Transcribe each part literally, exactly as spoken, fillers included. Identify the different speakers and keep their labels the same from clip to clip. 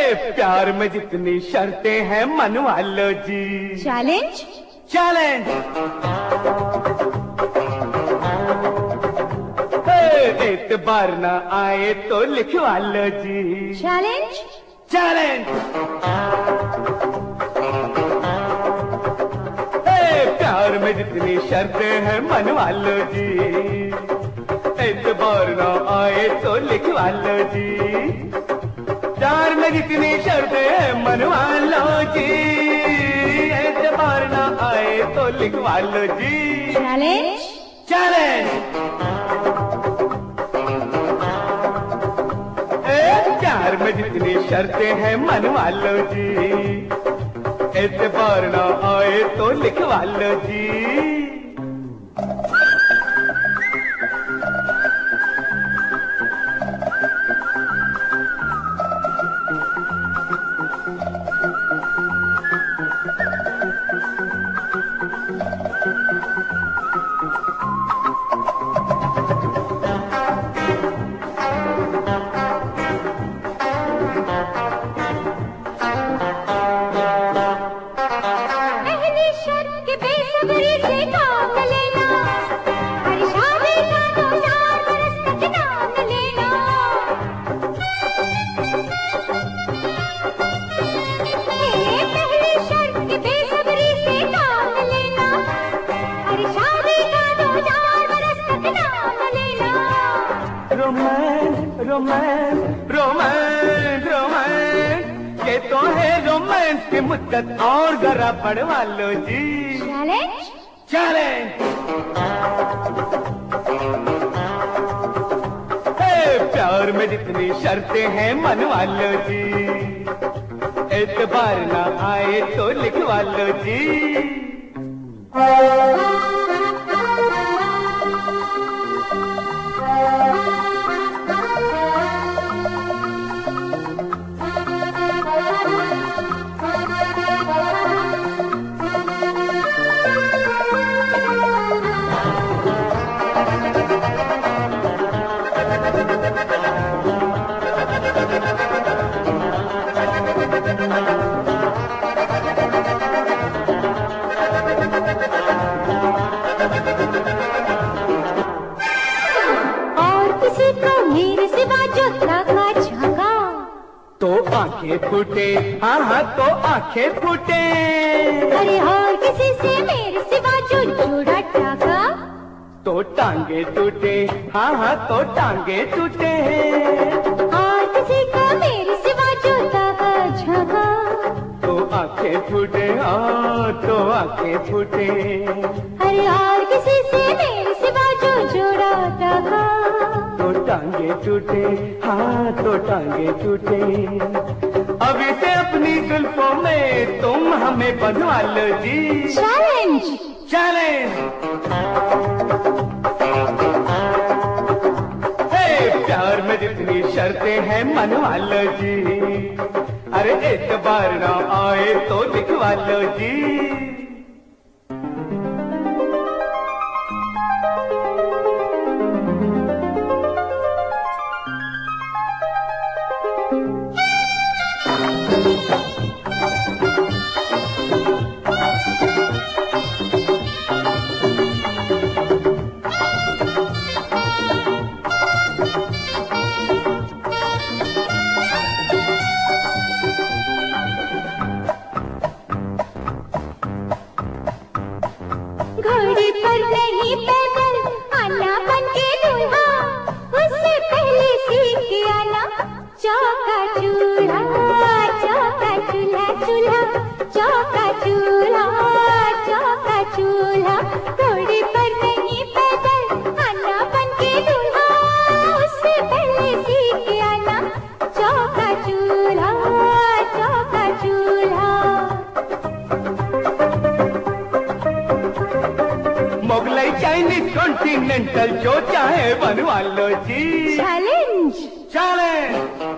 Speaker 1: प्यार में जितनी शर्तें हैं मनवा लो जी।
Speaker 2: चैलेंज
Speaker 1: चैलेंज एतबार ना आए तो लिखवा लो जी।
Speaker 2: चैलेंज
Speaker 1: चैलेंज प्यार में जितनी शर्तें हैं मनवा लो जी। एतबार ना आए तो लिखवा लो जी। प्यार में जितनी शर्तें हैं मनवा लो जी। एतबार ना आए तो लिखवा लो जी।
Speaker 2: चैलेंज
Speaker 1: चैलेंज प्यार में जितनी शर्तें हैं मनवा लो जी। एतबार ना आए तो लिखवा लो जी। रोमांस रोमांस रोमांस रोमांस ये तो है रोमांस की मुद्दत और जरा बढ़वा लो जी।
Speaker 2: चैलेंज
Speaker 1: चैलेंज प्यार में जितनी शर्तें हैं मनवा लो जी। एतबार ना आए तो लिखवा लो जी। तो आंखें फूटे, हाँ हाँ तो आंखें फूटे।
Speaker 2: अरे और किसी से मेरे सिवा जो जोड़ा टाका
Speaker 1: तो टांगे टूटे, हाँ हाँ तो टांगे टूटे।
Speaker 2: और किसी का मेरे सिवा जो ताका झाका
Speaker 1: तो आंखें फूटे, हाँ तो आंखें फूटे।
Speaker 2: अरे और किसी से मेरे सिवा जो जोड़ा टाका
Speaker 1: तो टांगे टूटे, हाँ तो टांगे टूटे। अभी से अपनी जुल्फों में तुम हमें बंधवा लो जी।
Speaker 2: चैलेंज
Speaker 1: चैलेंज प्यार में जितनी शर्तें हैं मनवा लो जी। अरे एतबार ना आए तो लिखवा लो जी।
Speaker 2: घोड़े पर नहीं पैदल आना बन के दूल्हा, उससे पहले सीख के आना चौका चूल्हा। चौका चूल्हा चूल्हा चौका चूल्हा चौका चूल्हा। घोड़े पर नहीं पैदल आना बन के दूल्हा, उससे पहले सीख के आना चौका चूल्हा चौका चूल्हा।
Speaker 1: मोगलाई चाइनीज कॉन्टिनेंटल जो चाहे बनवा लो जी।
Speaker 2: चैलेंज
Speaker 1: चैलेंज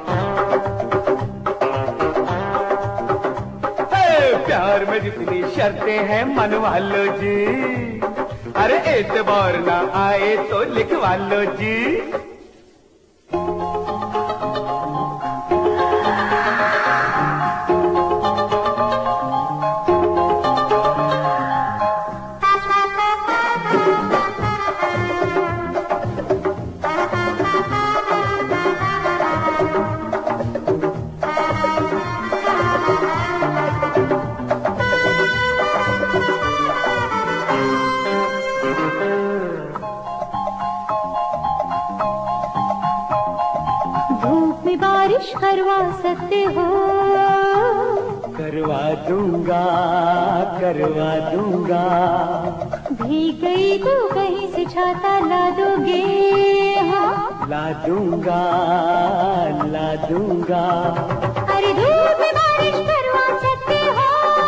Speaker 1: प्यार में जितनी शर्तें हैं मनवा लो जी। अरे एतबार ना आए तो लिखवा लो जी।
Speaker 2: बारिश करवा सकते हो?
Speaker 1: करवा दूंगा, करवा दूंगा।
Speaker 2: भीग गई तो कहीं से छाता ला दोगे? हाँ
Speaker 1: ला दूंगा, ला दूंगा।
Speaker 2: अरे धूप में बारिश करवा सकते हो?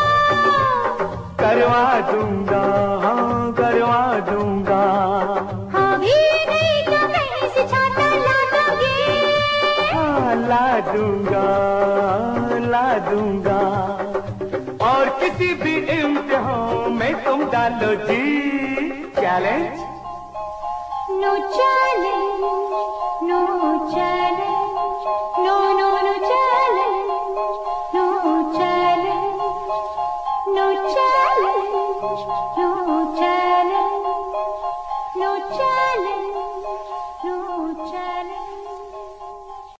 Speaker 1: करवा दूंगा, हाँ करवा दूंगा।
Speaker 2: हाँ भी नहीं तो कहीं से छाता ला दोगे?
Speaker 1: हाँ ला दूंगा, ला दूंगा। और किसी भी इम्तिहान में तुम डालो जी challenge.
Speaker 2: No challenge, no challenge, no no no challenge, no challenge, no challenge, no